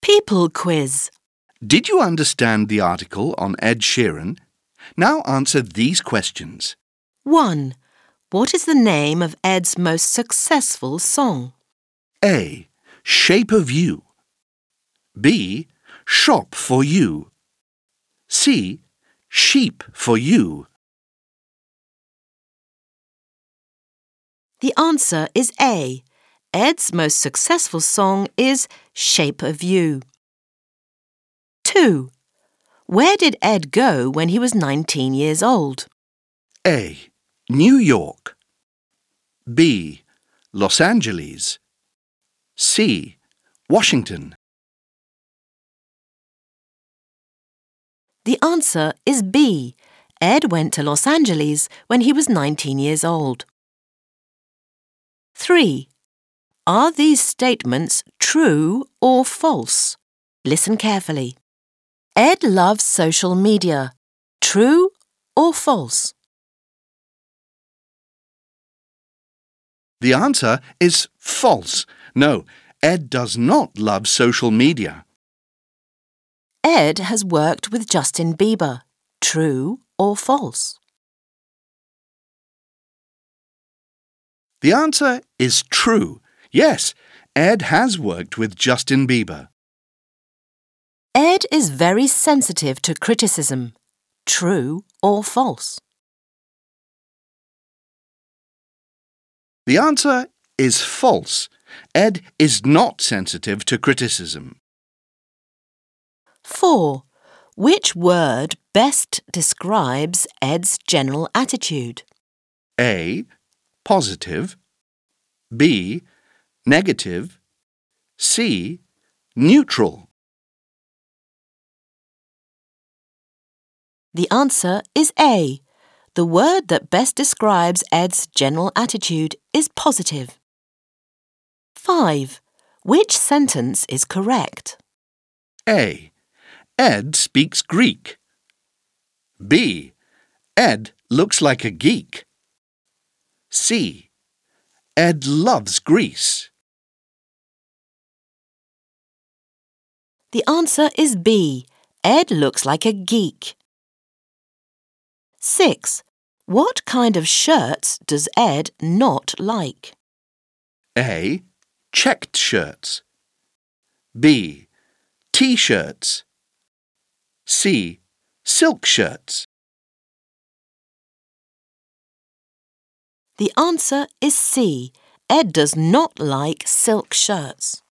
People quiz. Did you understand the article on Ed Sheeran? Now answer these questions. 1. What is the name of Ed's most successful song? A. Shape of You. B. Shop for You. C. Sheep for You. The answer is A. Ed's most successful song is Shape of You. 2. Where did Ed go when he was 19 years old? A. New York. B. Los Angeles. C. Washington. The answer is B. Ed went to Los Angeles when he was 19 years old. 3. Are these statements true or false? Listen carefully. Ed loves social media. True or false? The answer is false. No, Ed does not love social media. Ed has worked with Justin Bieber. True or false? The answer is true. Yes, Ed has worked with Justin Bieber. Ed is very sensitive to criticism. True or false? The answer is false. Ed is not sensitive to criticism. 4. Which word best describes Ed's general attitude? A. Positive. B. Negative. C. Neutral. The answer is A. The word that best describes Ed's general attitude is positive. 5. Which sentence is correct? A. Ed speaks Greek. B. Ed looks like a geek. C. Ed loves Greece. The answer is B. Ed looks like a geek. 6. What kind of shirts does Ed not like? A. Checked shirts. B. T-shirts. C. Silk shirts. The answer is C. Ed does not like silk shirts.